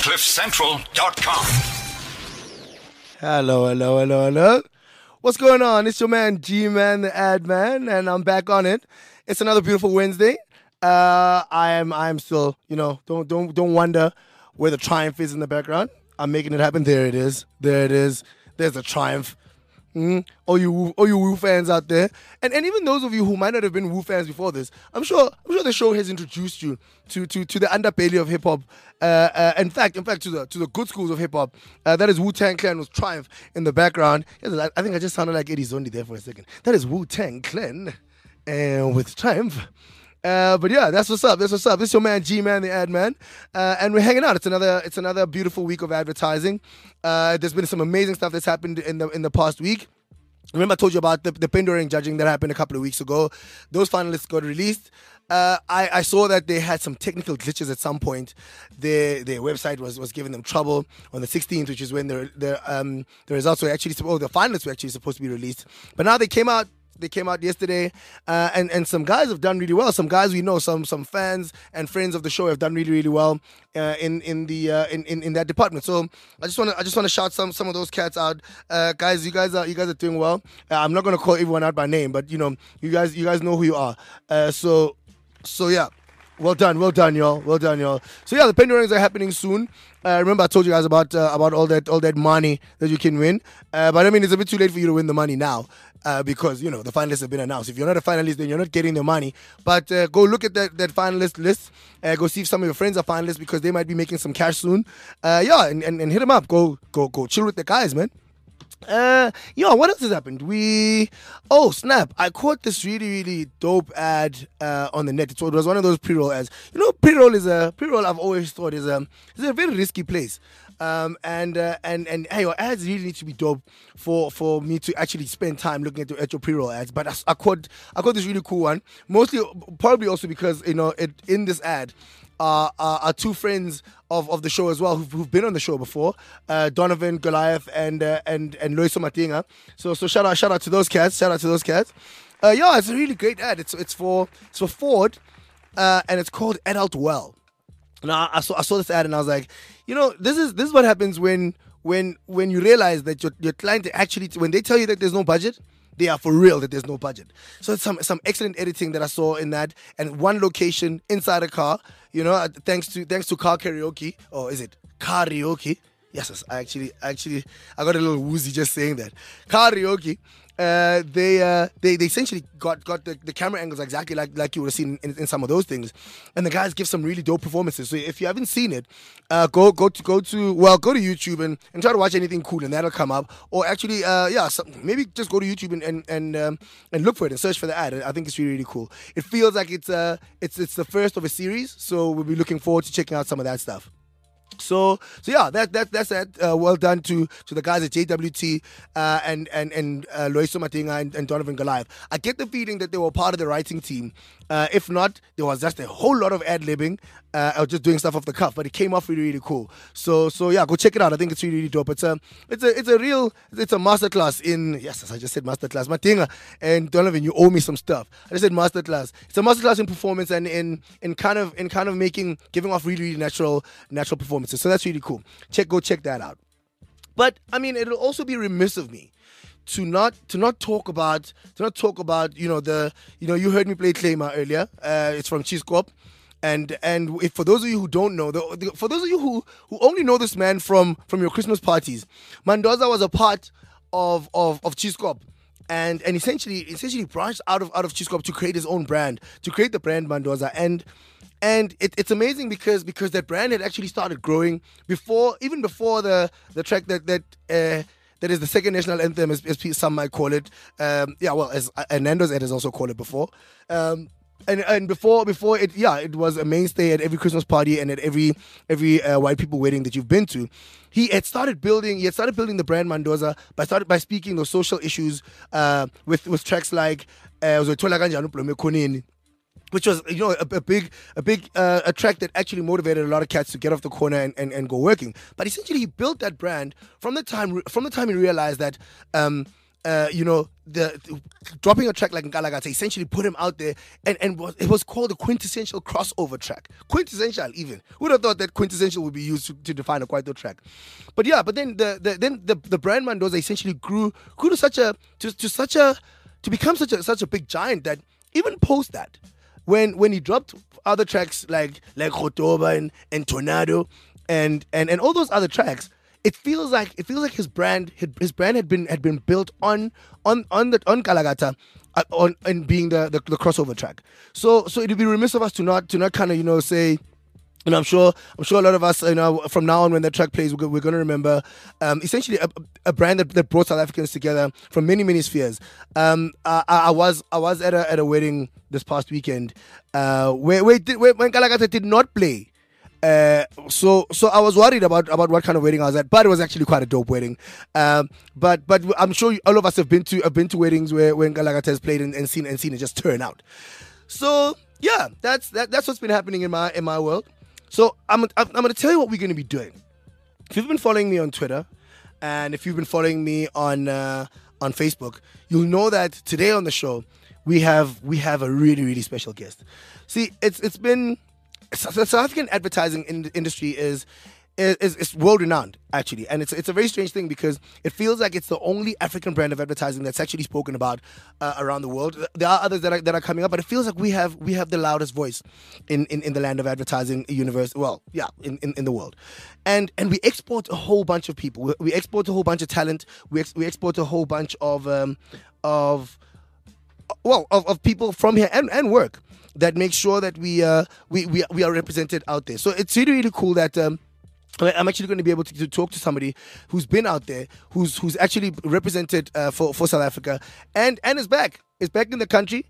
CliffCentral.com. Hello. What's going on? It's your man G-Man, the ad man, and I'm back on it. It's another beautiful Wednesday. I'm still, don't wonder where the triumph is in the background. I'm making it happen. There it is. There's the triumph. All you Woo fans out there, and even those of you who might not have been Woo fans before this, I'm sure the show has introduced you to the underbelly of hip hop. In fact, to the good schools of hip hop. That is Wu-Tang Clan with Triumph in the background. Yes, I think I just sounded like Eddie Zondi there for a second. That is Wu-Tang Clan with Triumph. But yeah, that's what's up. This is your man G-Man, the ad man, and we're hanging out. It's another beautiful week of advertising. There's been some amazing stuff that's happened in the past week. Remember I told you about the Pendoring judging that happened a couple of weeks ago. Those finalists got released. I saw that they had some technical glitches at some point. Their website was giving them trouble on the 16th, which is when the results were actually, the finalists were actually supposed to be released. But now they came out. They came out yesterday, and some guys have done really well. Some guys we know, some fans and friends of the show have done really, really well in that department. So I just want to shout some of those cats out, guys. You guys are doing well. I'm not gonna call everyone out by name, but you guys know who you are. So yeah. Well done, y'all. So yeah, the Pendorings are happening soon. Remember, I told you guys about all that money that you can win. But I mean, it's a bit too late for you to win the money now because the finalists have been announced. If you're not a finalist, then you're not getting the money. But go look at that finalist list. Go see if some of your friends are finalists because they might be making some cash soon. And hit them up. Go chill with the guys, man. What else has happened? Snap! I caught this really, really dope ad on the net. It was one of those pre-roll ads. Pre-roll I've always thought is a very risky place. And your ads really need to be dope for me to actually spend time looking at your pre-roll ads. But I caught this really cool one. Mostly, probably also because in this ad are two friends of the show as well who've been on the show before, Donovan Goliath and Loiso Matinga. So shout out to those cats. It's a really great ad. It's for Ford, and it's called Adult Well. Now I saw this ad and I was like, this is what happens when you realize that your client actually, when they tell you that there's no budget, they are for real that there's no budget. So it's some excellent editing that I saw in that, and one location inside a car. Thanks to car karaoke, or is it karaoke? Yes, I got a little woozy just saying that. Karaoke. They essentially got the camera angles exactly like you would have seen in some of those things, and the guys give some really dope performances. So if you haven't seen it, go to YouTube and try to watch anything cool, and that'll come up. Or actually, maybe just go to YouTube and look for it and search for the ad. I think it's really, really cool. It feels like it's the first of a series, so we'll be looking forward to checking out some of that stuff. So yeah, that's it. Well done to the guys at JWT and Loiso Matinga and Donovan Goliath. I get the feeling that they were part of the writing team. If not, there was just a whole lot of ad-libbing or just doing stuff off the cuff, but it came off really, really cool. So yeah, go check it out. I think it's really, really dope. It's a masterclass in, yes, I just said masterclass. Matinga and Donovan, you owe me some stuff. I just said masterclass. It's a masterclass in performance and in kind of giving off really, really natural performances. So that's really cool. Go check that out. But I mean, it'll also be remiss of me to not talk about you heard me play Claymore earlier. It's from Cheese Corp. And for those of you who don't know, for those of you who only know this man from your Christmas parties, Mandoza was a part of Cheese Corp. And essentially branched out of Cheese Corp to create his own brand, to create the brand Mandoza. And it's amazing because that brand had actually started growing before the track that is the second national anthem, as some might call it. As Nando's Ed has also called it before. And before it was a mainstay at every Christmas party and at every white people wedding that you've been to. He had started building the brand Mandoza by speaking those social issues with tracks like which was a big track that actually motivated a lot of cats to get off the corner and go working. But essentially he built that brand from the time he realized that the dropping a track like Nkalakatha essentially put him out there, and it was called the quintessential crossover track. Quintessential, even. Who would have thought that quintessential would be used to define a Kwaito track? But yeah, but then the brand Mandoza essentially grew to become such a big giant that even post that, when he dropped other tracks like Khotoba and Tornado and all those other tracks, it feels like his brand had been built on Kalagata, on being the crossover track. So it would be remiss of us to not kind of say. And I'm sure a lot of us, from now on when that track plays, we're going to remember essentially a brand that brought South Africans together from many spheres. I was at a wedding this past weekend when Kalagata did not play. So I was worried about what kind of wedding I was at, but it was actually quite a dope wedding. But I'm sure all of us have been to weddings where when Nkalakatha has played and seen it just turn out. So yeah, that's what's been happening in my world. So I'm going to tell you what we're going to be doing. If you've been following me on Twitter, and if you've been following me on Facebook, you'll know that today on the show we have a really special guest. See, it's been the South African advertising industry is world renowned, actually, and it's a very strange thing because it feels like it's the only African brand of advertising that's actually spoken about around the world. There are others that are coming up, but it feels like we have the loudest voice in the land of advertising universe. Well, yeah, in the world, and we export a whole bunch of people. We export a whole bunch of talent. We export a whole bunch of people from here and work that make sure that we are represented out there. So it's really cool that I'm actually going to be able to talk to somebody who's been out there, who's actually represented for South Africa, and is back in the country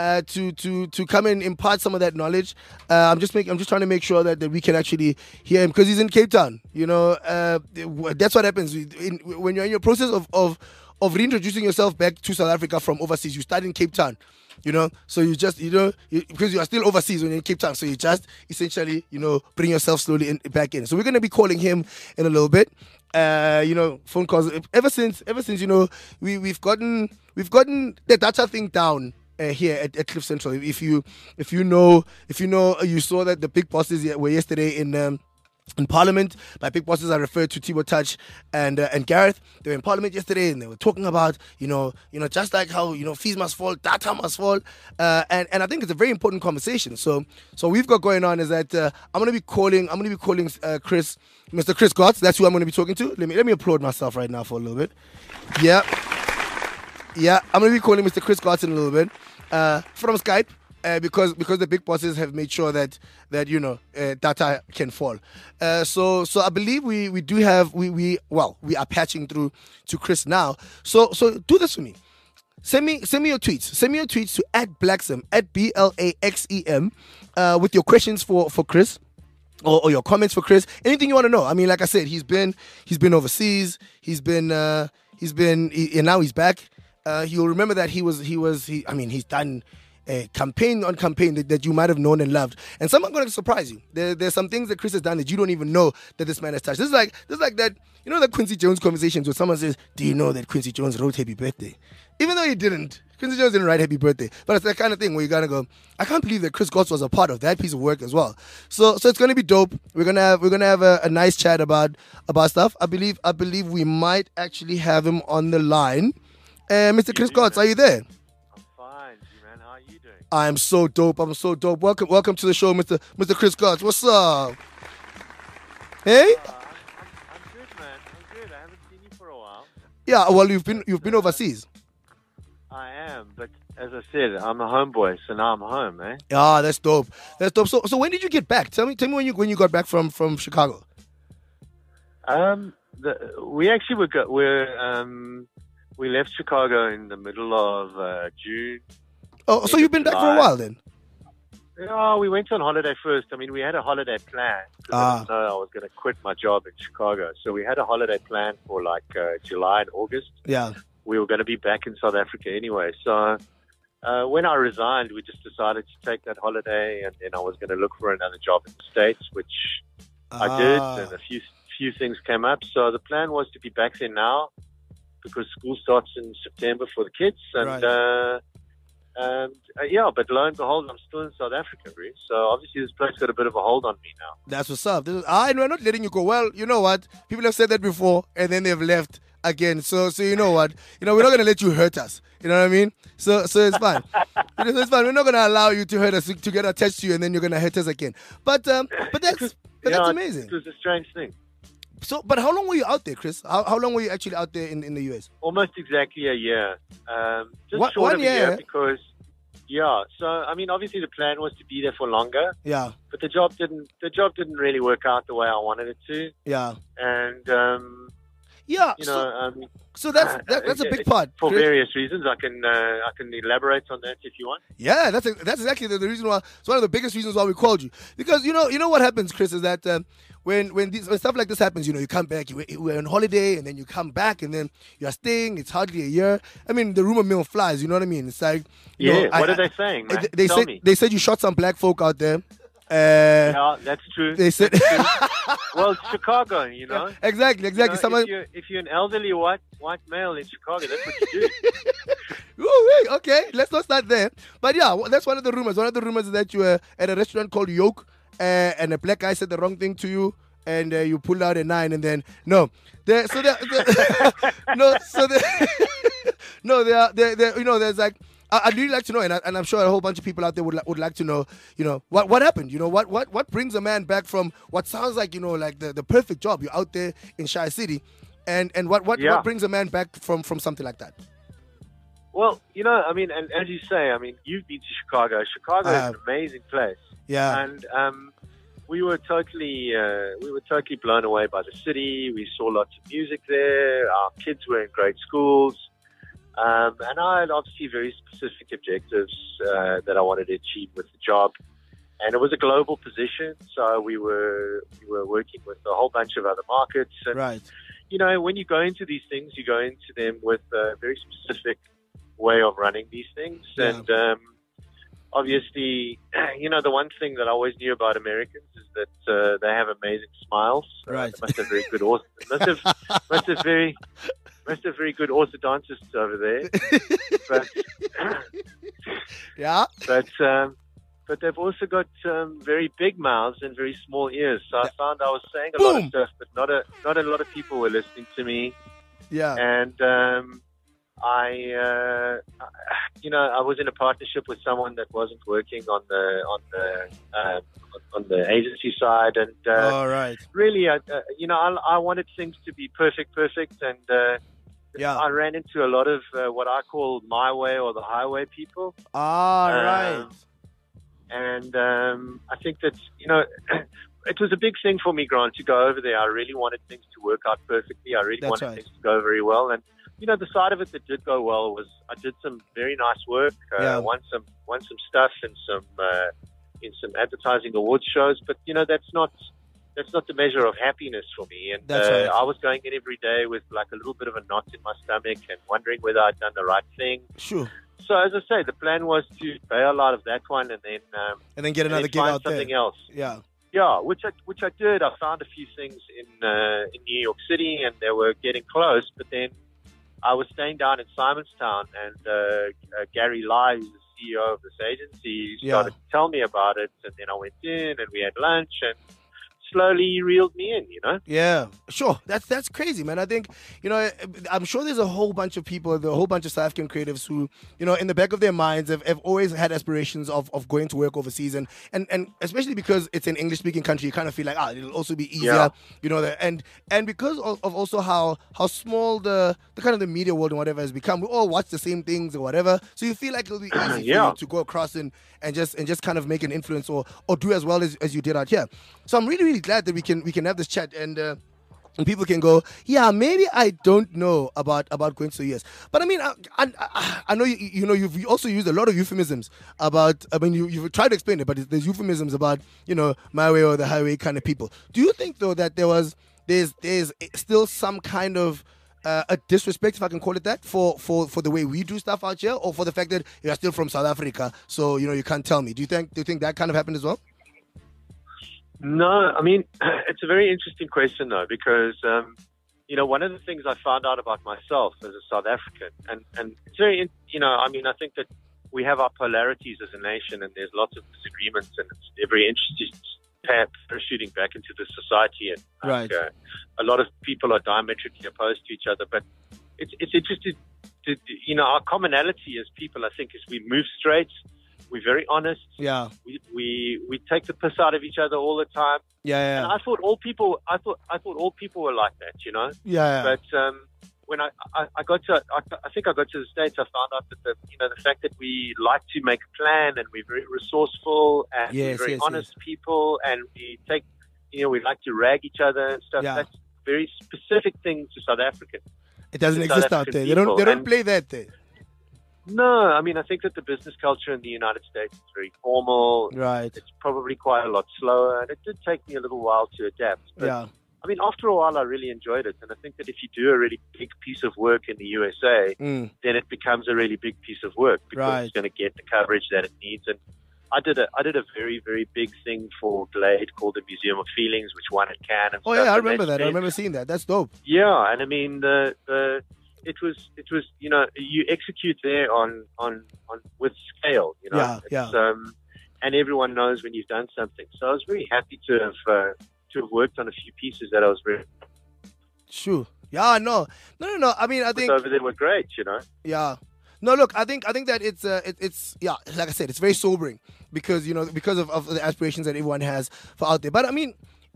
to come and impart some of that knowledge. I'm just trying to make sure that we can actually hear him because he's in Cape Town. That's what happens when you're in your process of reintroducing yourself back to South Africa from overseas. You start in Cape Town. So you just, because you are still overseas when you're in Cape Town, so you just essentially, bring yourself slowly back in. So we're going to be calling him in a little bit. Phone calls. Ever since, we've gotten the data thing down here at Cliff Central. If you saw that the big bosses were yesterday in Parliament. By big bosses, I refer to Thibaut Touch and Gareth. They were in Parliament yesterday, and they were talking about just like how fees must fall, data must fall, and I think it's a very important conversation. So we've got going on is that I'm gonna be calling Chris, Mr. Chris Gotts. That's who I'm gonna be talking to. Let me applaud myself right now for a little bit. Yeah, I'm gonna be calling Mr. Chris Gotts in a little bit from Skype. Because the big bosses have made sure that data can fall. So I believe we do have we are patching through to Chris now. So do this for me. Send me your tweets. Send me your tweets to @Blaxem @BLAXEM with your questions for Chris. Or your comments for Chris. Anything you want to know. I mean, like I said, he's been overseas. He's now he's back. You'll remember that he's done campaign on campaign that you might have known and loved, and some are going to surprise you. There's some things that Chris has done that you don't even know that this man has touched. This is like that, that Quincy Jones conversations where someone says, "Do you know that Quincy Jones wrote Happy Birthday?" Even though he didn't. Quincy Jones didn't write Happy Birthday, but it's that kind of thing where you gotta go, I can't believe that Chris Gotts was a part of that piece of work as well. So it's gonna be dope. We're gonna have a nice chat about stuff. I believe we might actually have him on the line. Mr. Chris Gotts, are you there? I'm so dope. Welcome to the show, Mr. Chris Gotts. What's up? Hey? I'm good, man. I'm good. I haven't seen you for a while. Yeah, well, you've been overseas. I am, but as I said, I'm a homeboy, so now I'm home, eh? Yeah, that's dope. So when did you get back? Tell me when you got back from Chicago. We actually we left Chicago in the middle of June. Oh, so you've been back for a while then? Yeah, we went on holiday first. I mean, we had a holiday plan because I didn't know I was going to quit my job in Chicago. So we had a holiday plan for like July and August. Yeah. We were going to be back in South Africa anyway. So when I resigned, we just decided to take that holiday, and then I was going to look for another job in the States, which I did, and a few things came up. So the plan was to be back there now, because school starts in September for the kids. And, Right. yeah, but lo and behold, I'm still in South Africa, really. So obviously this place got a bit of a hold on me now. That's what's up. We're not letting you go. Well, you know what? People have said that before, and then they've left again. So you know what? We're not gonna let you hurt us. You know what I mean? So it's fine. It's fine. We're not gonna allow you to hurt us, to get attached to you, and then you're gonna hurt us again. But that's amazing. It was a strange thing. So, but how long were you out there, Chris? How long were you actually out there in the US? Almost exactly a year. Just What, short 1 of a year? year because, yeah. So I mean, obviously the plan was to be there for longer. Yeah. But the job didn't really work out the way I wanted it to. Yeah. And yeah. So that's a big part for Chris. various reasons. I can elaborate on that if you want. Yeah, that's exactly the reason why. It's one of the biggest reasons why we called you, because you know what happens, Chris, is that when stuff like this happens, you come back, you're on holiday, and then you come back, and then you're staying. It's hardly a year. I mean, the rumor mill flies. You know what I mean? It's like, what are they saying, man? Tell me. They said you shot some black folk out there. Yeah, that's true. They said, well, it's Chicago, you know. Exactly. If you're an elderly white male in Chicago, that's what you do. Ooh, okay, let's not start there. But yeah, that's one of the rumors. One of the rumors is that you were at a restaurant called Yoke, and a black guy said the wrong thing to you, and you pulled out a 9, and then there's like. I'd really like to know, and I'm sure a whole bunch of people out there would like to know, what happened? What brings a man back from what sounds like, like the perfect job? You're out there in Shire City, and what brings a man back from something like that? Well, I mean, and as you say, I mean, you've been to Chicago. Chicago is an amazing place. Yeah. And we were totally blown away by the city. We saw lots of music there. Our kids were in great schools. And I had obviously very specific objectives that I wanted to achieve with the job. And it was a global position, so we were working with a whole bunch of other markets. And, right. When you go into these things, you go into them with a very specific way of running these things. Yeah. And obviously, the one thing that I always knew about Americans is that they have amazing smiles. Right. They must have very good must have very good orthodontists over there. But yeah. But they've also got very big mouths and very small ears. So I found I was saying a lot of stuff, but not a lot of people were listening to me. Yeah. And I was in a partnership with someone that wasn't working on the agency side, and all right. really, I wanted things to be perfect, and I ran into a lot of what I call my way or the highway people. Right. And I think that it was a big thing for me, Grant, to go over there. I really wanted things to work out perfectly. I really wanted things to go very well, and the side of it that did go well was I did some very nice work. Won some stuff in some advertising awards shows. But that's not the measure of happiness for me. And right. I was going in every day with like a little bit of a knot in my stomach and wondering whether I'd done the right thing. Sure. So as I say, the plan was to bail out of that one and then get another gig out there. Something else. Yeah. Yeah, which I did. I found a few things in New York City, and they were getting close. But then I was staying down in Simonstown, and Gary Lai, who's the CEO of this agency, started to tell me about it. And then I went in, and we had lunch, and slowly reeled me in, Yeah, sure. That's crazy, man. I think, I'm sure there's a whole bunch of people, a whole bunch of South African creatives who, in the back of their minds have always had aspirations of going to work overseas. And especially because it's an English-speaking country, you kind of feel like, it'll also be easier, and because of also how small the kind of the media world and whatever has become. We all watch the same things or whatever. So you feel like it'll be easy for you to go across and just kind of make an influence or do as well as you did out here. So I'm really, really glad that we can have this chat and people can go, yeah, maybe I don't know about going to the US. But I mean, I know you've also used a lot of euphemisms about. I mean, you've tried to explain it, but there's euphemisms about my way or the highway kind of people. Do you think though that there's still some kind of a disrespect, if I can call it that, for the way we do stuff out here, or for the fact that you're still from South Africa, so you can't tell me? Do you think that kind of happened as well? No, I mean, it's a very interesting question, though, because one of the things I found out about myself as a South African, and it's very, I mean, I think that we have our polarities as a nation, and there's lots of disagreements, and it's very interesting parachuting back into the society, and right. A lot of people are diametrically opposed to each other, but it's interesting to, our commonality as people, I think, is we move straight. We're very honest. Yeah. We take the piss out of each other all the time. Yeah. And I thought all people were like that, Yeah. But when I got to, I think I got to the States, I found out that the fact that we like to make a plan, and we're very resourceful, and we're very honest people, and we take, we like to rag each other and stuff. Yeah. That's a very specific thing to South Africa. It doesn't exist out there. They don't play that there. No, I mean, I think that the business culture in the United States is very formal. Right. It's probably quite a lot slower, and it did take me a little while to adapt. But, yeah. I mean, after a while, I really enjoyed it, and I think that if you do a really big piece of work in the USA, then it becomes a really big piece of work because it's going to get the coverage that it needs. And I did a very, very big thing for Glade called the Museum of Feelings, which won at Cannes. And stuff. Yeah, I remember that. I remember seeing that. That's dope. Yeah, and I mean it was you execute there on with scale, Yeah. And everyone knows when you've done something. So I was very happy to have worked on a few pieces that I was very sure. Yeah, no. I mean, I think over there were great, Yeah. No, look, I think that it's like I said, it's very sobering because of the aspirations that everyone has for out there. But I mean,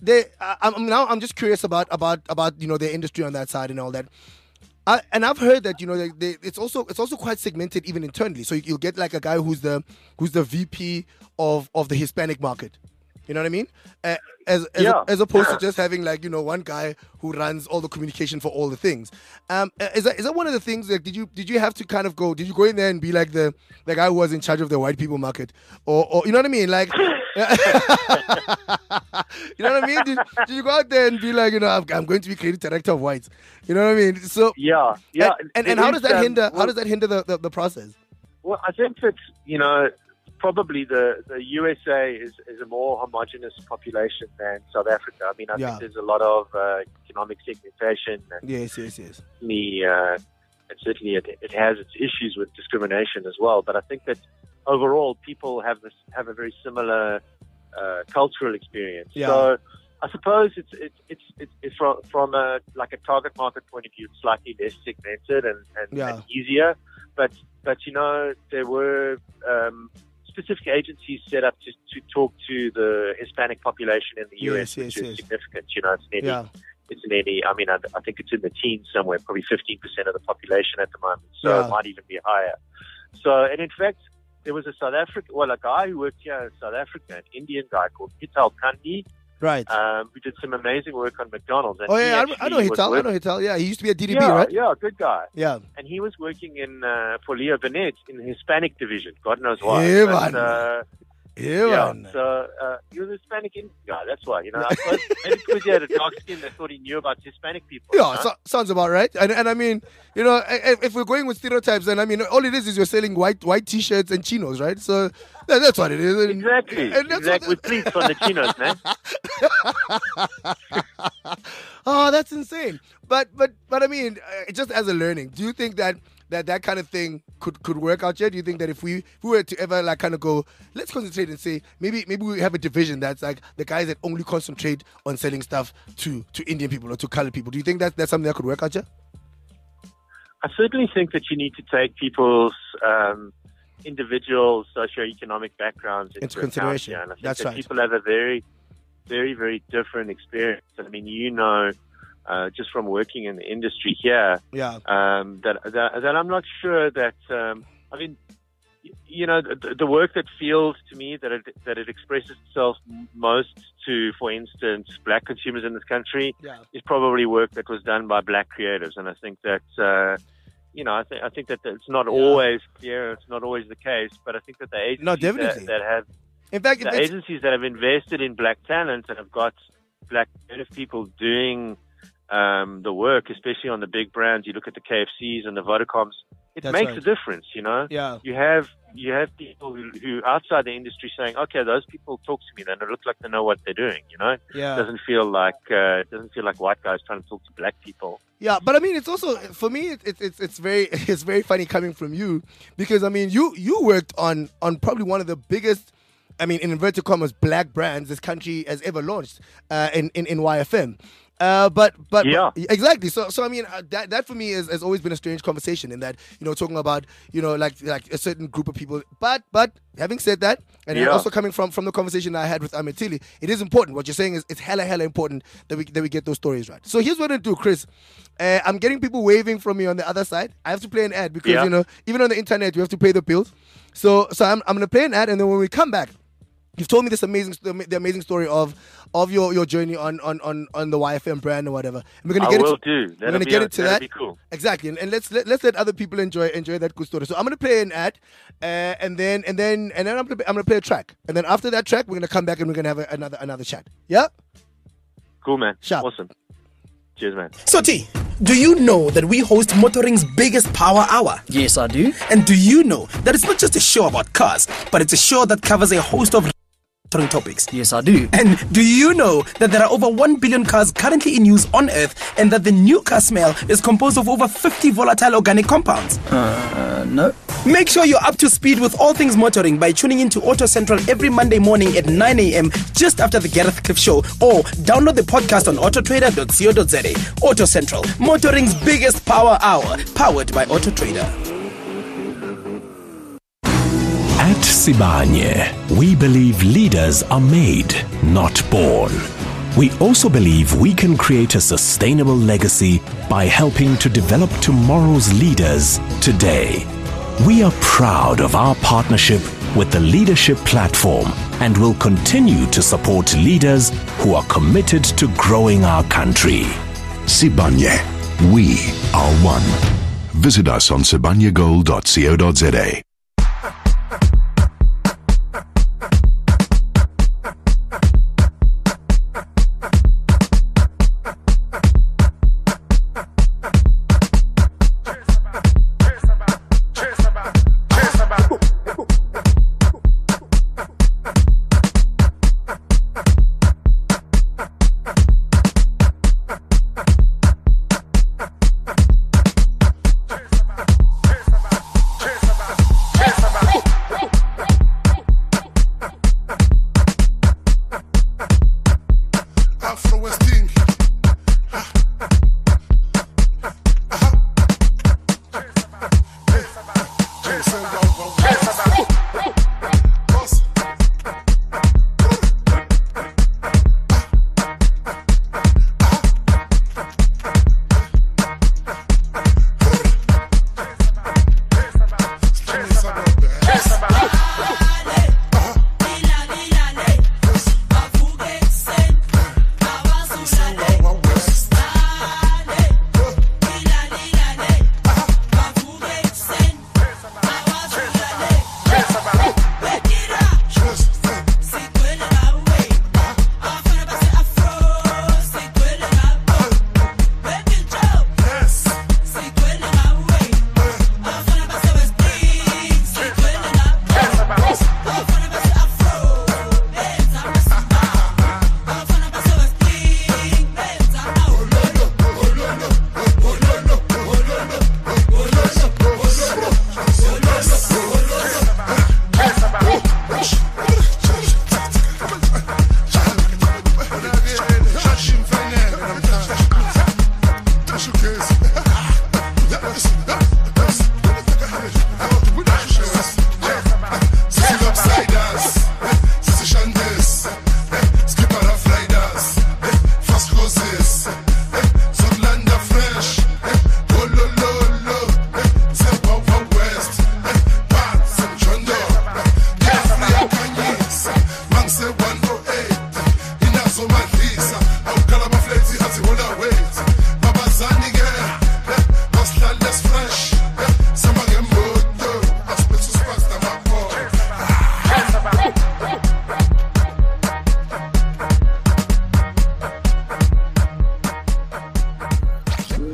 I'm just curious about their industry on that side and all that. And I've heard that it's also quite segmented even internally. So you'll get like a guy who's the VP of the Hispanic market. You know what I mean? As opposed to just having one guy who runs all the communication for all the things. Is that one of the things? Like, did you have to kind of go? Did you go in there and be like the guy who was in charge of the white people market, or you know what I mean? Like, you know what I mean? Did you go out there and be like, I'm going to be creative director of whites? You know what I mean? So yeah. And how does that hinder? How does that hinder the process? Well, I think that probably the USA is a more homogenous population than South Africa. I mean, I think there's a lot of economic segmentation. And yes. And certainly it has its issues with discrimination as well. But I think that overall people have a very similar cultural experience. Yeah. So I suppose it's from a target market point of view, it's slightly less segmented and easier. But there were specific agencies set up to talk to the Hispanic population in the US, which is significant. It's nearly, I mean, I think it's in the teens somewhere, probably 15% of the population at the moment. So it might even be higher. So, and in fact, there was a guy who worked here in South Africa, an Indian guy called Hital Kandi. Right. Who did some amazing work on McDonald's. And I know Hital. Yeah, he used to be at DDB, right? Yeah, good guy. Yeah. And he was working for Leo Burnett in the Hispanic division. God knows why. So he was a Hispanic Indian guy. That's why, I suppose maybe because he had a dark skin, they thought he knew about Hispanic people. Yeah, sounds about right. And I mean, if we're going with stereotypes, then I mean, all it is you're selling white T-shirts and chinos, right? So that's what it is. Exactly. With pleats on the chinos, man. Oh, that's insane. But I mean, just as a learning, do you think that kind of thing could work out here? Do you think that if we were to ever kind of go, let's concentrate and say maybe we have a division that's like the guys that only concentrate on selling stuff to Indian people or to colored people? Do you think that's something that could work out here? I certainly think that you need to take people's individual socioeconomic backgrounds into consideration. And I think that's that right. people have a very, very, very different experience. I mean, just from working in the industry here, that I'm not sure that. I mean, the work that feels to me that it expresses itself most to, for instance, black consumers in this country is probably work that was done by black creatives, and I think that. I think that it's not always clear. It's not always the case, but I think that the agencies that have, in fact, agencies that have invested in black talent and have got black creative people doing the work, especially on the big brands. You look at the KFCs and the Vodacoms. It makes a difference, you know. Yeah. You have people who outside the industry saying, okay, those people talk to me. Then it looks like they know what they're doing, you know. Yeah. It doesn't feel like white guys trying to talk to black people. Yeah, but I mean, it's also for me. It's very funny coming from you, because I mean, you worked on probably one of the biggest, I mean, in inverted commas, black brands this country has ever launched in YFM. But yeah, exactly. So I mean, that for me has always been a strange conversation, in that, you know, talking about, you know, like a certain group of people. But having said that, and also coming from the conversation I had with Ahmed Tili, it is important. What you're saying is it's hella important that we get those stories right. So here's what I do, Chris. I'm getting people waving from me on the other side. I have to play an ad because you know, even on the internet you have to pay the bills. So I'm gonna play an ad, and then when we come back, you've told me this the amazing story of your journey on the YFM brand or whatever. And we're gonna get into that. Be cool. Exactly, and let's let other people enjoy that good story. So I'm gonna play an ad, and then I'm gonna play a track, and then after that track, we're gonna come back and we're gonna have another chat. Yeah. Cool, man. Sharp. Awesome. Cheers, man. So T, do you know that we host Motoring's biggest power hour? Yes, I do. And do you know that it's not just a show about cars, but it's a show that covers a host of topics? Yes, I do. And do you know that there are over 1 billion cars currently in use on Earth, and that the new car smell is composed of over 50 volatile organic compounds? No. Make sure you're up to speed with all things motoring by tuning into Auto Central every Monday morning at 9 a.m. just after the Gareth Cliff Show, or download the podcast on autotrader.co.za. Auto Central, motoring's biggest power hour, powered by Auto Trader. At Sibanye, we believe leaders are made, not born. We also believe we can create a sustainable legacy by helping to develop tomorrow's leaders today. We are proud of our partnership with the Leadership Platform and will continue to support leaders who are committed to growing our country. Sibanye, we are one. Visit us on sibanyegold.co.za.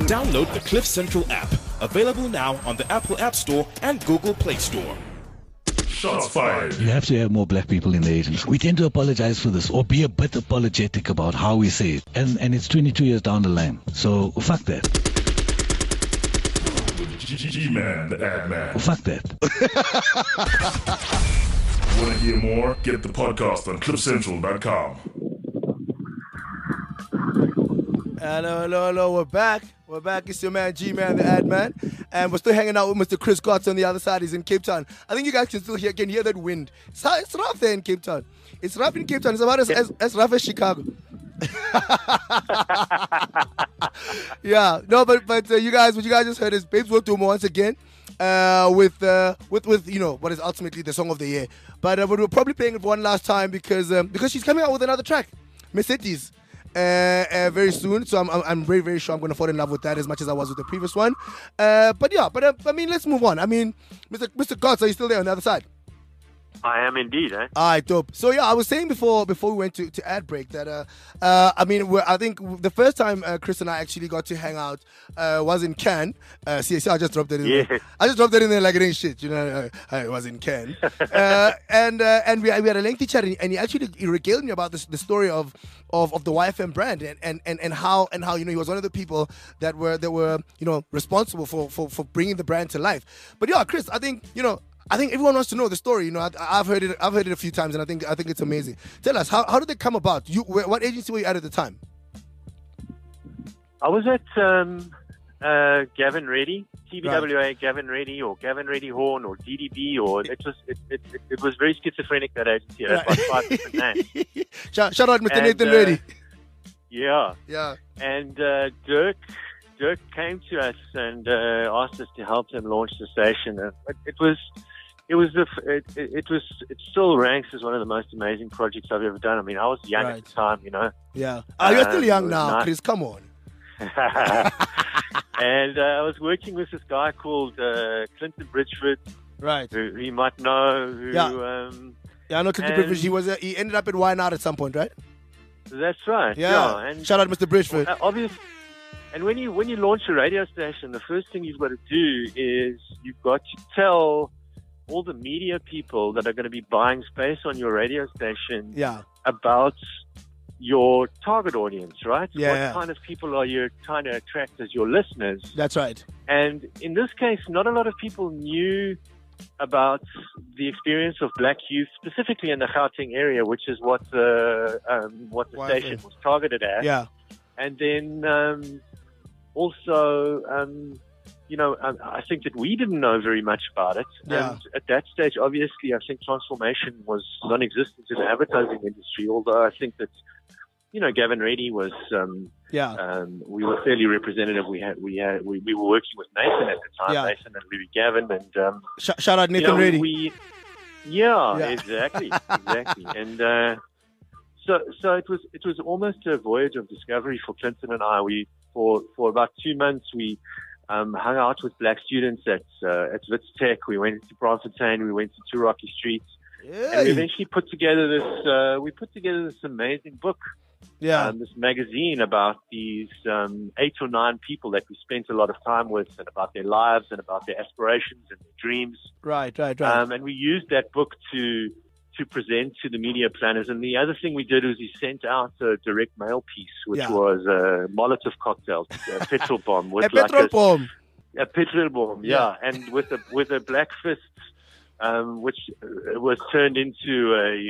Download the Cliff Central app. Available now on the Apple App Store and Google Play Store. Shots fired. You have to have more black people in the agency. We tend to apologize for this or be a bit apologetic about how we say it. And it's 22 years down the line. So fuck that. G-Man, the ad man. Fuck that. Want to hear more? Get the podcast on cliffcentral.com. Hello. We're back. It's your man, G-Man, the ad man. And we're still hanging out with Mr. Chris Gotts on the other side. He's in Cape Town. I think you guys can still hear that wind. It's rough there in Cape Town. It's rough in Cape Town. It's about as rough as Chicago. Yeah. No, but you guys, what you guys just heard is Babes Will Do More once again. With what is ultimately the song of the year. But we're probably playing it one last time because she's coming out with another track, Mercedes. Very soon, so I'm very, very sure I'm going to fall in love with that as much as I was with the previous one. But I mean, let's move on. I mean, Mr. Gotts, are you still there on the other side? I am indeed, eh? All right, dope. So yeah, I was saying before we went to ad break that I think the first time Chris and I actually got to hang out was in Cannes. See, I just dropped it in there. I just dropped it in there like it ain't shit, you know. It was in Cannes, and we had a lengthy chat, and he regaled me about the story of the YFM brand and how he was one of the people that were responsible for bringing the brand to life. But yeah, Chris, I think everyone wants to know the story. I've heard it a few times, and I think it's amazing. Tell us, how did they come about? What agency were you at the time? I was at Gavin Reddy, TBWA, right. Gavin Reddy, or Gavin Reddy Horn, or DDB, or it was very schizophrenic, that agency. It had like 5 different names. Shout out, Mr. Nathan Reddy. Yeah. And Dirk came to us and asked us to help him launch the station. And it still ranks as one of the most amazing projects I've ever done. I mean, I was young at the time, Yeah. You're still young now, Chris. Come on. And I was working with this guy called Clinton Bridgeford, right? Who you might know. I know Clinton Bridgeford. He ended up at Why Not at some point, right? That's right. Yeah. And shout out, Mr. Bridgeford. Obviously. And when you launch a radio station, the first thing you've got to do is you've got to tell all the media people that are going to be buying space on your radio station about your target audience, right? What kind of people are you trying to attract as your listeners? That's right. And in this case, not a lot of people knew about the experience of black youth, specifically in the Gauteng area, which is what the station was targeted at. Yeah. And then also, I think that we didn't know very much about it. Yeah. And at that stage, obviously, I think transformation was non-existent in the advertising industry, although I think that, Gavin Reddy was, we were fairly representative. We were working with Nathan at the time, Nathan and Louis Gavin. And shout out Nathan Reddy. Exactly. And so it was almost a voyage of discovery for Clinton and I. For about 2 months, we hung out with black students at Wits Tech. We went to Braamfontein. We went to Rocky Street. And we eventually put together this amazing book. This magazine about these 8 or 9 people that we spent a lot of time with, and about their lives and about their aspirations and their dreams. Right. And we used that book to present to the media planners. And the other thing we did was we sent out a direct mail piece, which was a Molotov cocktail, a petrol bomb. A petrol bomb. A petrol bomb, and with a black fist, which was turned into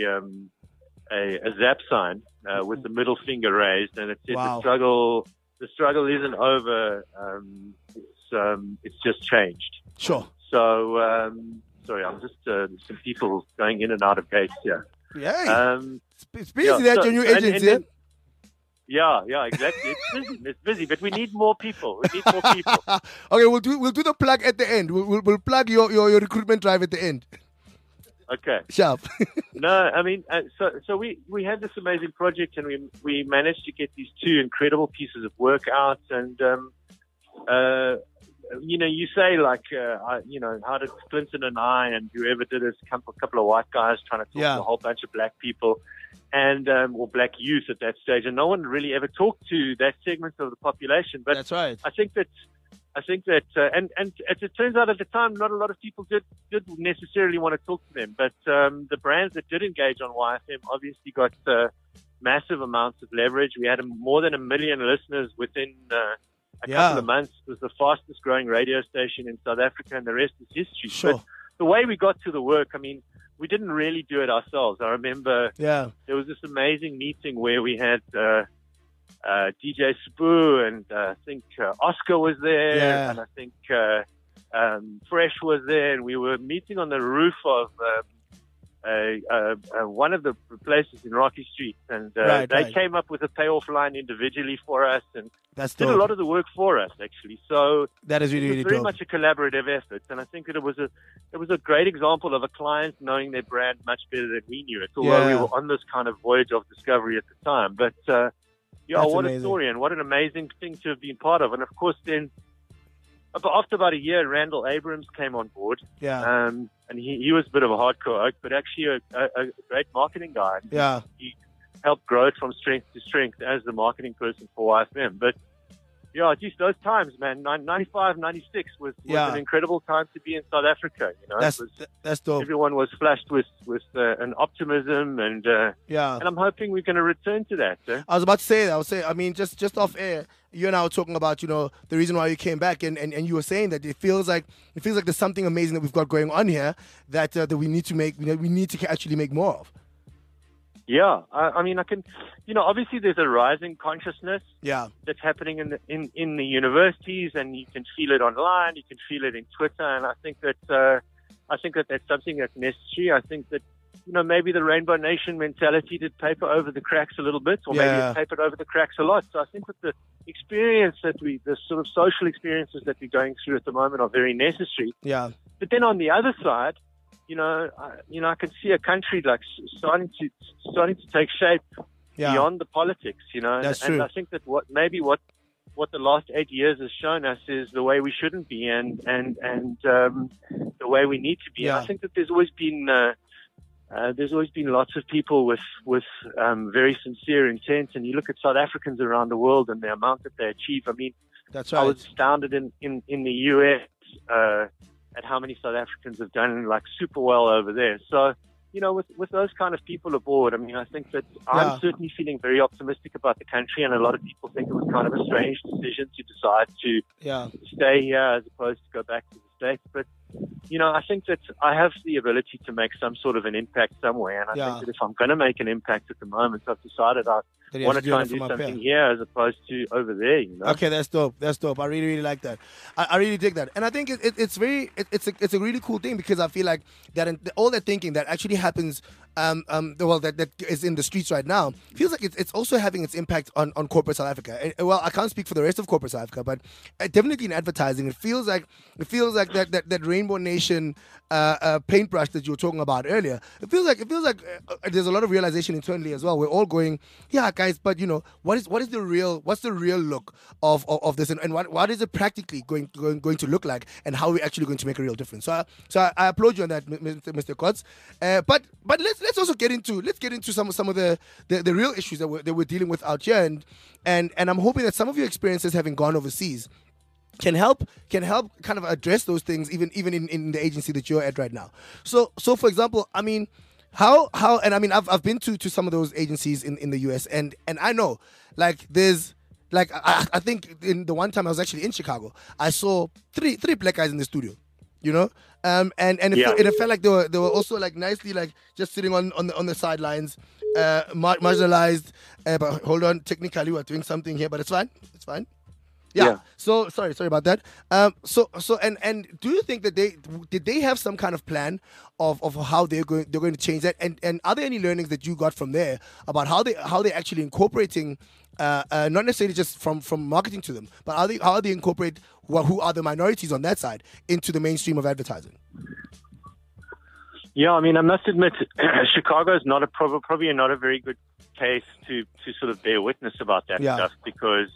a zap sign with the middle finger raised, and it said the struggle isn't over. It's just changed. Sure. So. Sorry, I'm just some people going in and out of gates here. Yeah. It's busy that your new agency. Yeah, exactly. It's busy, but we need more people. Okay, we'll do the plug at the end. We'll plug your recruitment drive at the end. Okay. Sharp. No, I mean, so we had this amazing project, and we managed to get these 2 incredible pieces of work out, and you say like, how did Clinton and I and whoever did this, a couple of white guys trying to talk to a whole bunch of black people, and or black youth at that stage, and no one really ever talked to that segment of the population. But that's right. I think that, and as it turns out at the time, not a lot of people did necessarily want to talk to them. But the brands that did engage on YFM obviously got massive amounts of leverage. We had more than 1 million listeners within a couple of months. It was the fastest growing radio station in South Africa, and the rest is history. Sure. But the way we got to the work, I mean, we didn't really do it ourselves. I remember there was this amazing meeting where we had DJ Spoo, and I think Oscar was there, and I think Fresh was there, and we were meeting on the roof of one of the places in Rocky Street, and they came up with a payoff line individually for us, and did a lot of the work for us, actually. So that is really, it was very much a collaborative effort, and I think that it was a great example of a client knowing their brand much better than we knew it, although we were on this kind of voyage of discovery at the time. But what amazing. A story, and what an amazing thing to have been part of. And of course, then after about a year, Randall Abrams came on board. And he was a bit of a hardcore oak, but actually a great marketing guy. He helped grow it from strength to strength as the marketing person for YFM. But just those times, man, 95, 96 was an incredible time to be in South Africa. You know, that's dope. Everyone was flashed with an optimism, and I'm hoping we're going to return to that. I was about to say that. I would say, I mean, just off air, you and I were talking about, the reason why you came back, and you were saying that it feels like there's something amazing that we've got going on here that we need to make, we need to actually make more of. Yeah, I mean, obviously there's a rising consciousness that's happening in the universities, and you can feel it online, you can feel it in Twitter, and I think that that's something that's necessary. I think that, maybe the Rainbow Nation mentality did paper over the cracks a little bit, or maybe it papered over the cracks a lot. So I think that the experience the sort of social experiences that we're going through at the moment are very necessary. Yeah. But then on the other side, I can see a country like starting to take shape beyond the politics, That's true. And I think that what the last 8 years has shown us is the way we shouldn't be, and the way we need to be. And I think that there's always been lots of people with very sincere intent, and you look at South Africans around the world and the amount that they achieve. I mean, that's right. I was astounded in the US at how many South Africans have done super well over there. So, with those kind of people aboard, I mean, I think that I'm certainly feeling very optimistic about the country, and a lot of people think it was kind of a strange decision to decide to stay here as opposed to go back to the States. But, I think that I have the ability to make some sort of an impact somewhere, and I think that if I'm going to make an impact at the moment, I've decided I want to try and do something here as opposed to over there. Okay, that's dope. That's dope. I really, really like that. I really dig that, and I think it's a really cool thing, because I feel like that all that thinking that actually happens, that is in the streets right now, feels like it's also having its impact on corporate South Africa. Well, I can't speak for the rest of corporate South Africa, but definitely in advertising, it feels like that Rainbow Nation paintbrush that you were talking about earlier. It feels like there's a lot of realization internally as well. We're all going, guys, but what's the real look of this, and what is it practically going to look like, and how are we actually going to make a real difference? So I applaud you on that, Mr. Kotz. But let's also get into some of the real issues that we're dealing with out here, and I'm hoping that some of your experiences having gone overseas can help kind of address those things even in the agency that you're at right now. So for example, I mean, how and I mean, I've been to some of those agencies in the US, and I know there's I think in the one time I was actually in Chicago, I saw three black guys in the studio, and it felt like they were also nicely just sitting on the sidelines, marginalized. But hold on, technically we're doing something here, but it's fine. Yeah. So sorry about that. So and do you think that they have some kind of plan of how they're going to change that? And are there any learnings that you got from there about how they're actually incorporating, not necessarily just from marketing to them, but how they incorporate who are the minorities on that side into the mainstream of advertising? Yeah, I mean, I must admit, Chicago is probably not a very good case to sort of bear witness about that stuff, because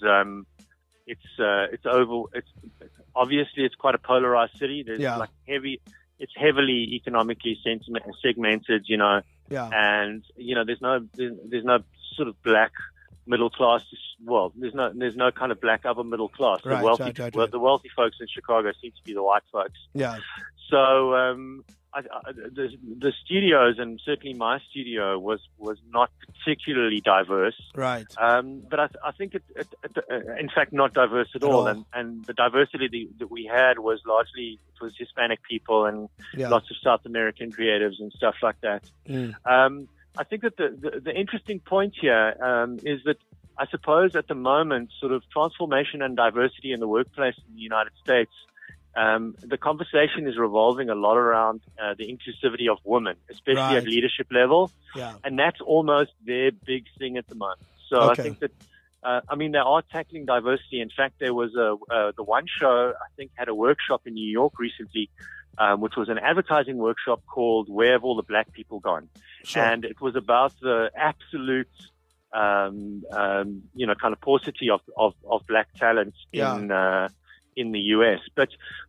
it's obviously it's quite a polarized city. There's it's heavily economically segmented. And there's no sort of black middle class. Well, there's no kind of black upper middle class. Right, the wealthy folks in Chicago seem to be the white folks. Yeah. So the studios, and certainly my studio, was not particularly diverse. Right. But I think it in fact not diverse at all. And the diversity that we had was largely, it was Hispanic people and lots of South American creatives and stuff like that. I think that the interesting point here is that I suppose at the moment, sort of transformation and diversity in the workplace in the United States, the conversation is revolving a lot around the inclusivity of women, especially at leadership level. Yeah. And that's almost their big thing at the moment. So I think that, they are tackling diversity. In fact, there was the One Show, I think, had a workshop in New York recently, which was an advertising workshop called Where Have All the Black People Gone? Sure. And it was about the absolute, kind of paucity of black talent in the U.S. But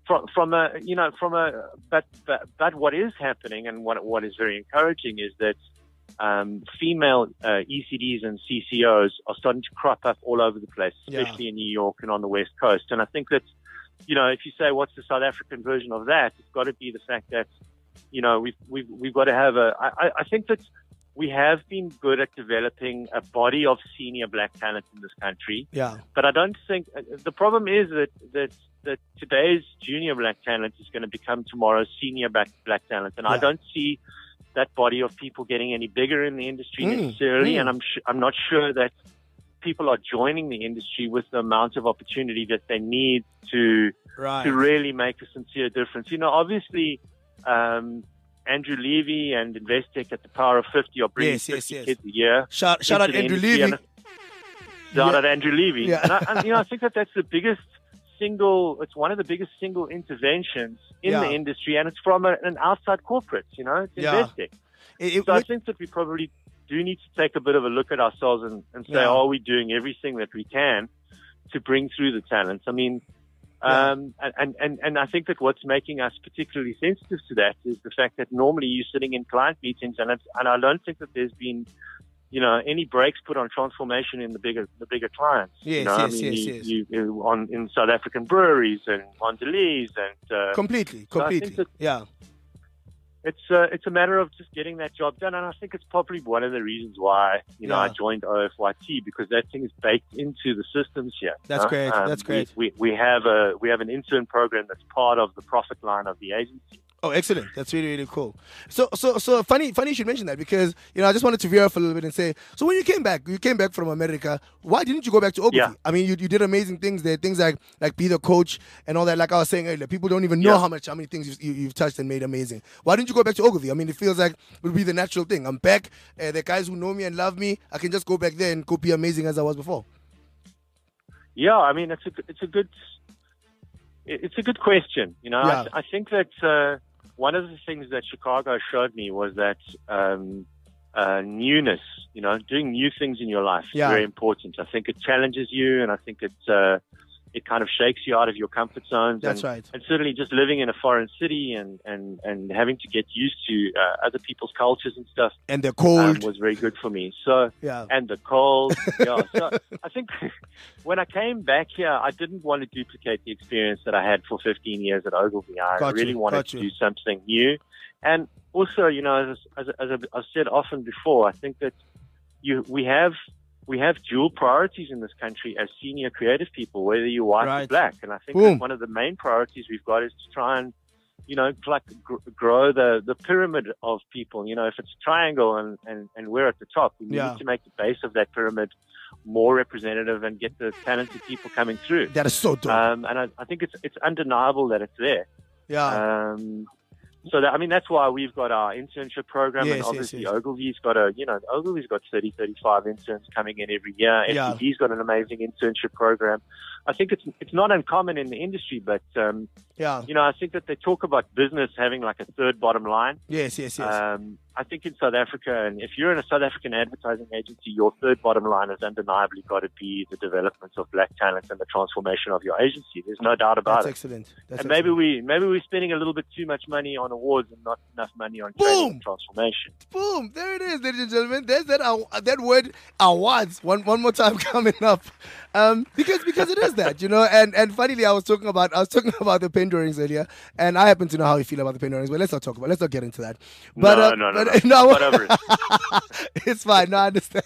but what is happening and what is very encouraging is that female ECDs and CCOs are starting to crop up all over the place, especially in New York and on the West Coast. And I think that, if you say what's the South African version of that, it's got to be the fact that, we've got to have I think that we have been good at developing a body of senior black talent in this country. Yeah. But I don't think the problem is that today's junior black talent is going to become tomorrow's senior black talent, and I don't see that body of people getting any bigger in the industry necessarily. And I'm not sure that people are joining the industry with the amount of opportunity that they need to really make a sincere difference. Obviously, Andrew Levy and Investec at the Power of 50 are bringing 50 kids a year. Shout out Andrew Levy. Shout out Andrew Levy. Yeah. And I think that's the biggest it's one of the biggest single interventions in the industry, and it's from an outside corporate, it's Investec. So I think that we probably do need to take a bit of a look at ourselves and say, are we doing everything that we can to bring through the talents? I mean, and I think that what's making us particularly sensitive to that is the fact that normally you're sitting in client meetings, and I don't think that there's been, any brakes put on transformation in the bigger clients. Yes, you in South African breweries and Mondelez and completely. So I think that, it's a matter of just getting that job done, and I think it's probably one of the reasons why I joined OFYT, because that thing is baked into the systems here. That's great. That's great. We have an intern program that's part of the profit line of the agency. Oh, excellent. That's really, really cool. So funny you should mention that, because, I just wanted to veer off a little bit and say, so when you came back from America, why didn't you go back to Ogilvy? Yeah. I mean, you did amazing things there, things like be the coach and all that. Like I was saying earlier, people don't even know how many things you've touched and made amazing. Why didn't you go back to Ogilvy? I mean, it feels like it would be the natural thing. I'm back. The guys who know me and love me, I can just go back there and go be amazing as I was before. Yeah, I mean, it's a good question. I think that one of the things that Chicago showed me was that newness, doing new things in your life is very important. I think it challenges you, and I think it kind of shakes you out of your comfort zones. That's right. And certainly just living in a foreign city and having to get used to other people's cultures and stuff. And the cold. Was very good for me. So, and the cold. So I think when I came back here, I didn't want to duplicate the experience that I had for 15 years at Ogilvy. I really wanted to do something new. And also, as I've said often before, I think that we have dual priorities in this country as senior creative people, whether you're white or black. And I think that one of the main priorities we've got is to try and, grow the pyramid of people. If it's a triangle and we're at the top, we need to make the base of that pyramid more representative and get the talented people coming through. That is so dope. And I think it's undeniable that it's there. Yeah. So that's why we've got our internship program, and obviously Ogilvy's got Ogilvy's got 30, 35 interns coming in every year. FTD's got an amazing internship program. I think it's not uncommon in the industry, but I think that they talk about business having like a third bottom line. Yes. I think in South Africa, and if you're in a South African advertising agency, your third bottom line has undeniably got to be the development of black talent and the transformation of your agency. There's no doubt about That's it. Excellent. Maybe we're spending a little bit too much money on awards and not enough money on training and transformation. Boom! There it is, ladies and gentlemen. There's that word awards. One more time coming up, because it is that, And funnily, I was talking about the pen drawings earlier, and I happen to know how you feel about the pen drawings, but let's not get into that. But no, whatever. It's fine. No, I understand.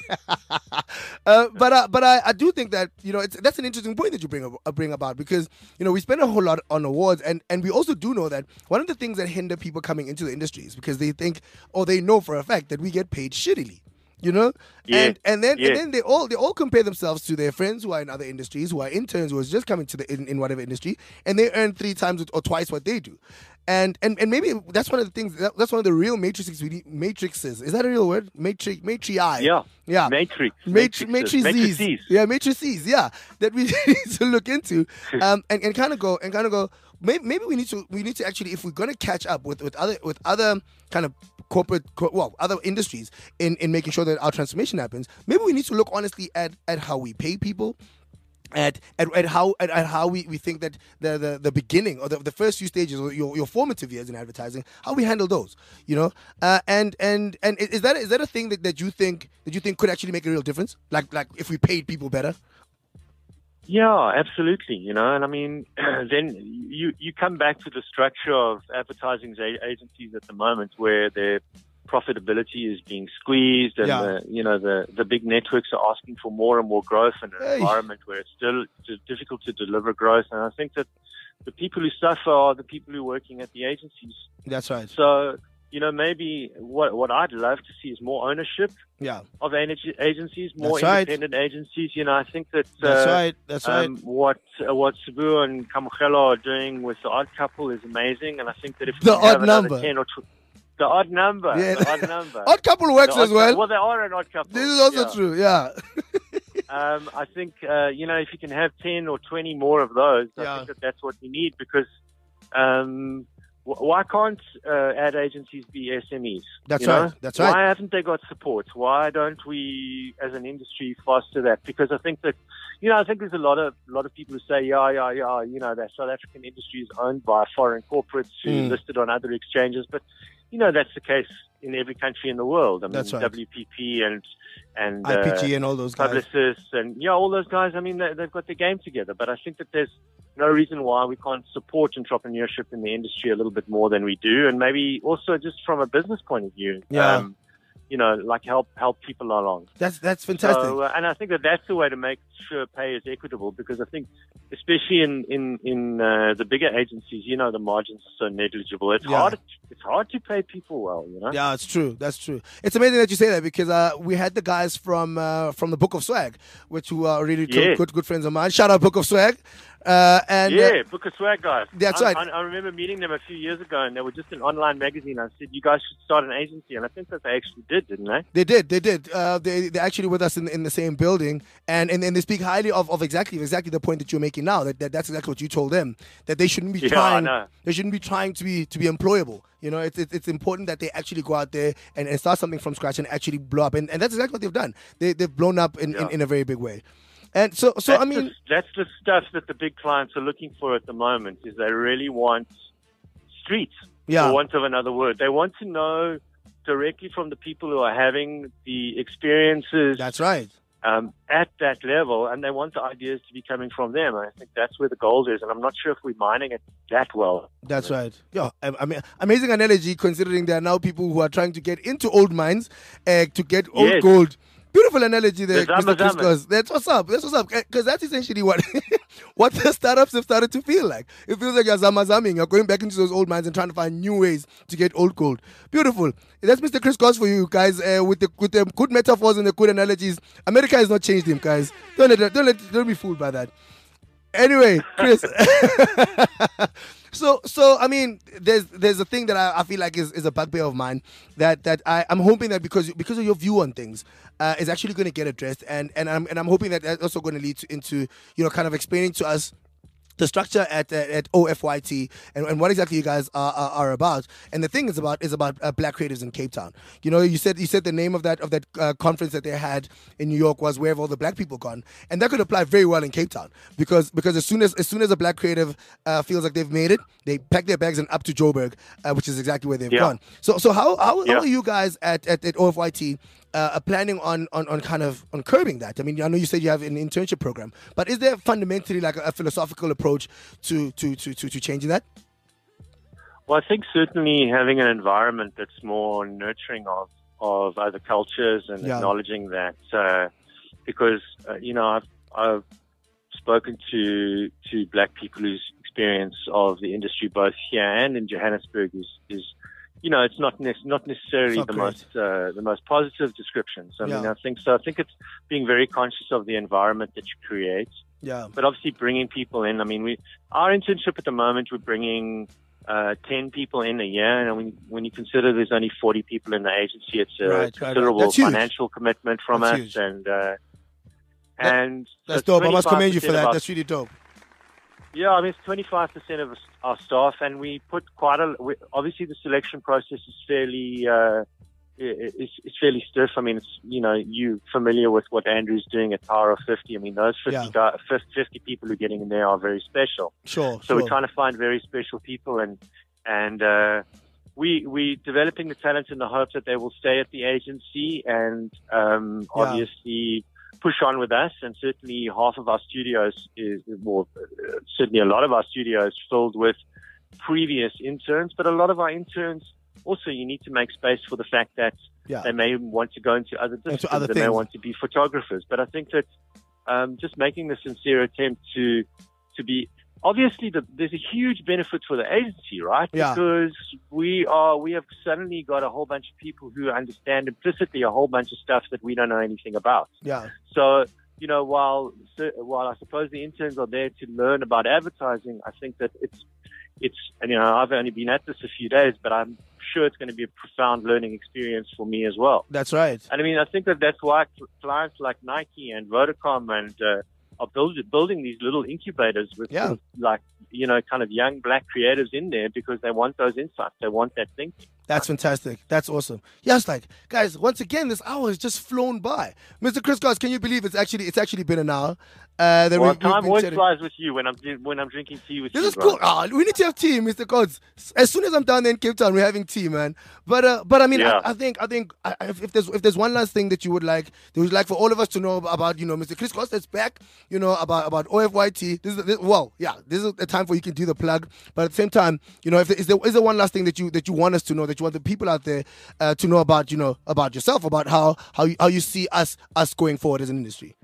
But I do think that that's an interesting point that you bring about, because we spend a whole lot on awards, and we also do know that one of the things that hinder people coming into the industry is because they think, or they know for a fact, that we get paid shittily. And then they all compare themselves to their friends who are in other industries, who are interns, who are just coming to in whatever industry, and they earn 3 times or twice what they do. And maybe that's one of the things. That's one of the real matrices. Is that a real word? Matri. Yeah. Matrices. Yeah, matrices. Yeah, that we need to look into, and kind of go. Maybe we need to actually, if we're going to catch up with other kind of other industries in making sure that our transformation happens, maybe we need to look honestly at how we pay people, at how we think that the beginning or the first few stages, or your formative years in advertising, how we handle those, and is that a thing that you think could actually make a real difference, like if we paid people better? Yeah, absolutely. And I mean, then you come back to the structure of advertising agencies at the moment, where their profitability is being squeezed, and the big networks are asking for more and more growth in an environment where it's still difficult to deliver growth. And I think that the people who suffer are the people who are working at the agencies. That's right. So, maybe what I'd love to see is more ownership of agencies, more independent agencies. I think that that's right. What Sabu and Kamogelo are doing with The Odd Couple is amazing, and I think that if the we have odd number. 10 or the odd number, the odd number. Odd Couple works as well. Well, they are an odd couple. This is also true. Yeah. I think if you can have 10 or 20 more of those, I think that's what we need, because. Why can't ad agencies be SMEs? That's right. Why haven't they got support? Why don't we, as an industry, foster that? Because I think that, I think there's a lot of people who say, that South African industry is owned by foreign corporates who listed on other exchanges. But, that's the case in every country in the world. I mean, that's right. WPP and IPG and all those guys. Publicis and all those guys. I mean, they've got their game together. But I think that there's no reason why we can't support entrepreneurship in the industry a little bit more than we do, and maybe also just from a business point of view. Help people along. That's fantastic. So, and I think that's the way to make sure pay is equitable, because I think, especially in the bigger agencies, the margins are so negligible. It's hard to pay people well. Yeah, it's true. That's true. It's amazing that you say that, because we had the guys from the Book of Swag, who are really good friends of mine. Shout out Book of Swag. Book of Swag guys. That's right. I remember meeting them a few years ago, and they were just an online magazine. I said, you guys should start an agency, and I think that they actually did, didn't they? They did. They're actually with us in the same building, and they speak highly of exactly the point that you're making now. That's exactly what you told them, that they shouldn't be trying. They shouldn't be trying to be employable. It's important that they actually go out there and start something from scratch and actually blow up, and that's exactly what they've done. They've blown up in a very big way. And so that's the stuff that the big clients are looking for at the moment. Is they really want streets, for want of another word. They want to know directly from the people who are having the experiences. That's right. At that level, and they want the ideas to be coming from them. I think that's where the gold is, and I'm not sure if we're mining it that well. That's right. Yeah, I mean, amazing analogy, considering there are now people who are trying to get into old mines to get old gold. Beautiful analogy there, Mr. Chris Goss. That's what's up. Because that's essentially what the startups have started to feel like. It feels like you're zama-zamming. You're going back into those old mines and trying to find new ways to get old gold. Beautiful. That's Mr. Chris Goss for you guys, with the good metaphors and the good analogies. America has not changed him, guys. Don't be fooled by that. Anyway, Chris. So I mean, there's a thing that I feel like is a bugbear of mine that I'm hoping that because of your view on things is actually going to get addressed, and I'm hoping that that's also going to lead into kind of explaining to us the structure at OFYT and what exactly you guys are about. And the thing is about black creatives in Cape Town. You said the name of that conference that they had in New York was Where Have All the Black People Gone? And that could apply very well in Cape Town because as soon as a black creative feels like they've made it, they pack their bags and up to Joburg, which is exactly where they've gone. So how are you guys at OFYT planning on curbing that? I mean, I know you said you have an internship program, but is there fundamentally like a philosophical approach to changing that? Well, I think certainly having an environment that's more nurturing of other cultures and acknowledging that, because I've spoken to black people whose experience of the industry both here and in Johannesburg is it's not necessarily the most positive descriptions. I mean, I think it's being very conscious of the environment that you create. Yeah. But obviously bringing people in. I mean, our internship at the moment, we're bringing 10 people in a year, and when you consider there's only 40 people in the agency, it's a considerable financial commitment from us. Huge. And that's dope. I must commend you for that. That's really dope. Yeah, I mean, it's 25% of our staff, and we put obviously the selection process is fairly it's fairly stiff. I mean, it's you familiar with what Andrew's doing at Tower of 50. I mean, those 50 people who are getting in there are very special. Sure. So we're trying to find very special people, and we developing the talent in the hope that they will stay at the agency and obviously push on with us. And certainly half of our studios certainly a lot of our studios filled with previous interns, but a lot of our interns also, you need to make space for the fact that they may want to go into other disciplines, they may want to be photographers. But I think that just making the sincere attempt to be, obviously there's a huge benefit for the agency, right? Yeah. Because we have suddenly got a whole bunch of people who understand implicitly a whole bunch of stuff that we don't know anything about. Yeah. So, while I suppose the interns are there to learn about advertising, I think that it's I've only been at this a few days, but I'm sure it's going to be a profound learning experience for me as well. That's right. And I mean, I think that's why clients like Nike and Vodacom and are building these little incubators with kind of young black creatives in there because they want those insights. They want that thinking. That's fantastic. That's awesome. Yes, guys, once again, this hour has just flown by. Mr. Chris Goss, can you believe it's actually been an hour? Time always flies with you when I'm drinking tea with you. This is cool. We need to have tea, Mr. Goss. As soon as I'm down there in Cape Town, we're having tea, man. But I mean, I think if there's one last thing that you would like for all of us to know about, Mr. Chris Goss that's back, about OFYT. This is a time for you can do the plug. But at the same time, is there one last thing that you want us to know, that you want the people out there to know about, about yourself, about how you see us going forward as an industry?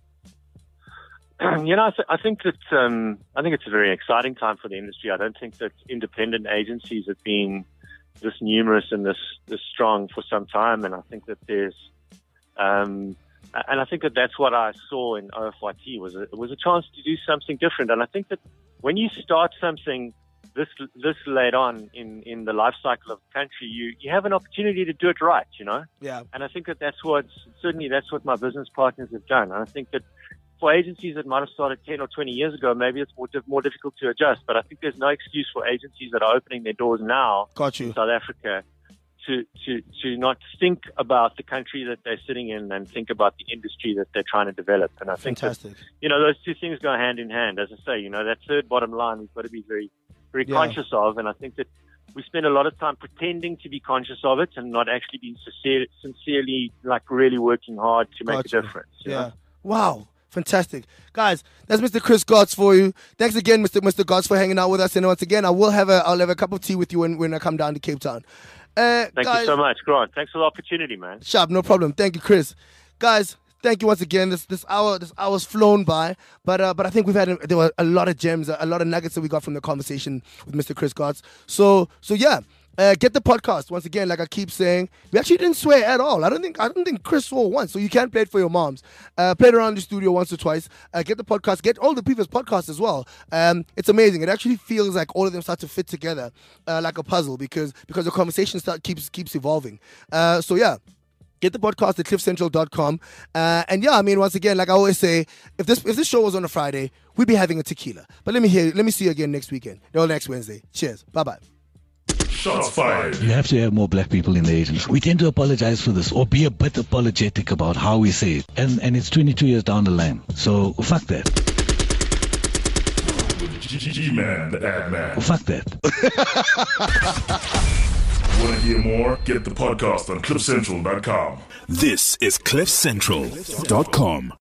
I think that I think it's a very exciting time for the industry. I don't think that independent agencies have been this numerous and this strong for some time, and I think that there's and I think that that's what I saw in OFYT was a chance to do something different. And I think that when you start something this late on in the life cycle of the country, you have an opportunity to do it right, Yeah. And I think that's what my business partners have done. And I think that for agencies that might have started 10 or 20 years ago, maybe it's more difficult to adjust. But I think there's no excuse for agencies that are opening their doors now in South Africa to not think about the country that they're sitting in and think about the industry that they're trying to develop. And I think that, those two things go hand in hand. As I say, that third bottom line we've got to be very, very conscious of. And I think that we spend a lot of time pretending to be conscious of it and not actually being sincerely, really working hard to make a difference. You know? Wow. Fantastic. Guys, that's Mr. Chris Goss for you. Thanks again, Mr. Goss, for hanging out with us. And once again, I'll have a cup of tea with you when I come down to Cape Town. Thank you so much, Grant. Thanks for the opportunity, man. Sharp, no problem. Thank you, Chris. Guys, thank you once again. This hour's flown by, but I think there were a lot of gems, a lot of nuggets that we got from the conversation with Mr. Chris Goss. So yeah, Get the podcast. Once again, like I keep saying, we actually didn't swear at all. I don't think Chris swore once, so you can play it for your moms. Play it around the studio once or twice. Get the podcast. Get all the previous podcasts as well. It's amazing. It actually feels like all of them start to fit together like a puzzle because the conversation keeps evolving. So yeah. Get the podcast at cliffcentral.com. And yeah, I mean, once again, like I always say, if this show was on a Friday, we'd be having a tequila. But let me see you again next weekend. No, next Wednesday. Cheers. Bye-bye. Shots fired. You have to have more black people in the agency. We tend to apologize for this or be a bit apologetic about how we say it. And it's 22 years down the line. So fuck that. G-Man, the ad man. Fuck that. Want to hear more? Get the podcast on cliffcentral.com. This is cliffcentral.com.